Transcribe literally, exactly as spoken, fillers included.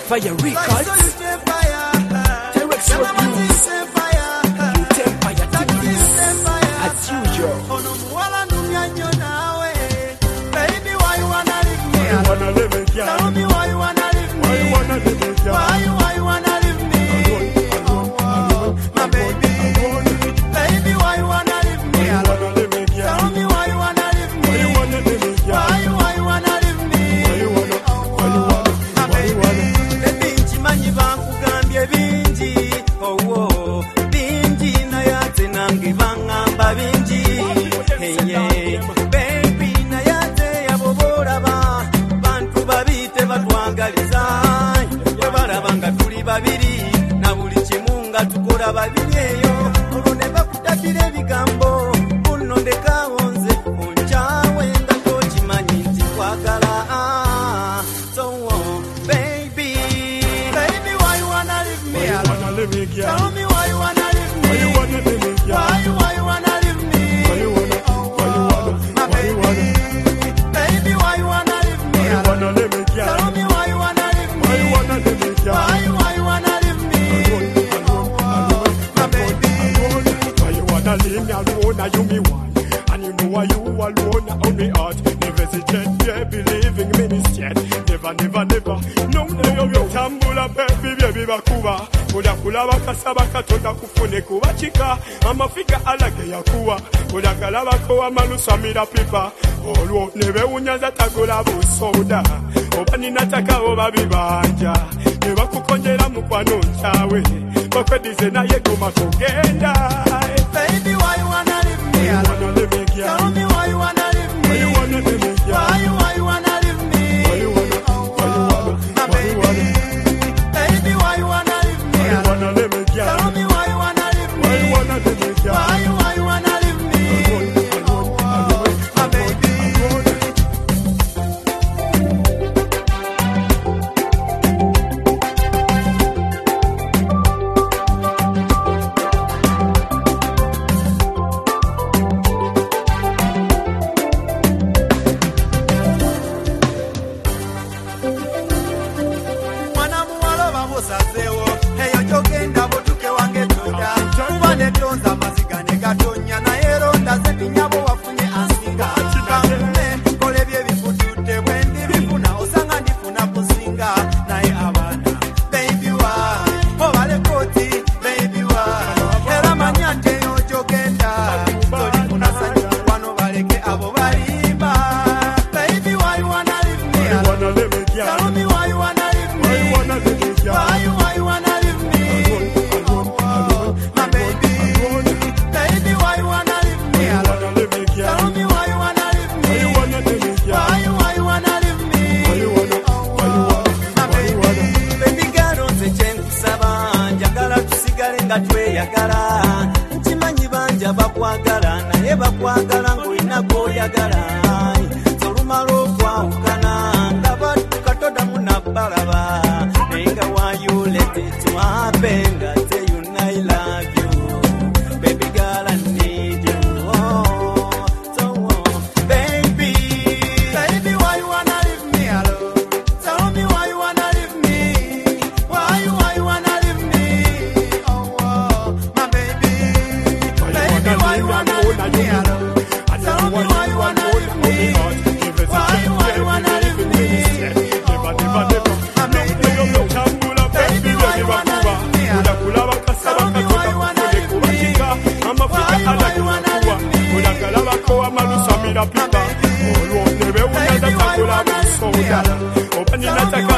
Fire Records. T-Rex Reviews. Empire T V. As usual. Baby, why you wanna leave me? Why you wanna leave me? Tell me why you wanna leave me? Why you wanna leave me? Why you, why you wanna leave me? My baby, baby, why you wanna leave me? Tell me why you wanna leave me? Why you, why you wanna leave me? My baby, baby, chimanyi bankugambye bingi, oh oh, bingi naye ate nange bangamba bingi, hey yeah, baby naye ate abo boraba, bantu babite batwagaliza, baraba nga tuli babiri, na buli kimu nga tukola babiri eyo, olwo ne bakutabira ebigambo, buno ndekawo nze onkyawe nga tokimanyi nti kwagala. So oh, baby, baby, why you wanna leave me alone? Tell me why you wanna leave me? Why you, why you wanna leave me? My baby, baby, why you wanna leave me alone? Tell me why you wanna leave me? Why you, why you wanna leave me? My baby, Why you wanna leave me alone? Are you me one? And you know why you alone on me heart. Never see jet, yeah, believing me instead. Never, never, never. No, no, no, tambula baby, baby, bakuba. Ola kula bakasa bakatonda kufune kubachika. Amafika alage yakuwa. Ola kalaba ko amalusamira pipa. Olwo nebe unyaza tagola busoda. Obani nataka oba bibanja. Neba kukonjera mukwano nchawe. Bakwedize na yegoma kugenda. baby, why you wanna leave me alone? Tell me why you wanna leave me? Why you wanna leave me? Why you, why you wanna leave me? Why you wanna, why you wanna, My why you baby, wanna, baby, why you wanna leave me why you alone? wanna leave me? Tell me why you wanna leave me? Why you wanna leave me? Why you, why you wanna leave me? My baby, mwana muwala bamusazeewo eyo gyogenda butuke wange tonda kuba ne tonza amaziga ne gatonya naye ronda ze tinyabo wafunye asinga kangume kola ebyebikutudde bwe ndibifuna osanga ndifuna kusinga naye abaana baby why obale koti baby why era manya nti eyo gyogenda tolifuna sanyu wano baleke abo balimba baby why you wanna leave me You alone? wanna leave me? Tell me why you wanna leave me? Why you wanna leave me? Why you, why you wanna leave me? My baby, baby, why you wanna leave me alone? Tell me why you wanna leave me? Why you wanna leave me? Why you, why you wanna leave me? Why you wanna, why you wanna, My why you wanna? baby, baby girl, nze kyenkusaba njagala tusigale nga tweyagala nkimanyi banja bakwagala naye bakwagala ng'olina gw'oyagala olumala okwawukana nga badduka todamu nabbalaba naye nga why you let it happen nga tell you I love you baby girl I need you oh, so oh, baby baby why you wanna leave me alone? Tell me why you wanna leave me? Why you, why you wanna leave me? Oh, oh my baby, baby why you wanna leave me alone? Tell me why you wanna leave me? Why you, why you wanna leave me? Never, never, never. My baby, Tambula baby, why you baby, wanna bakuba. leave me Ola alone? kula bakasa Tell me why you wanna bakatonda leave kufune me? kubachika. Amafika Why you, why alage you wanna yakuwa. leave me? Ola kalaba ko amalusamira pipa. Olwo nebe unyaza tagola busoda. Obani nataka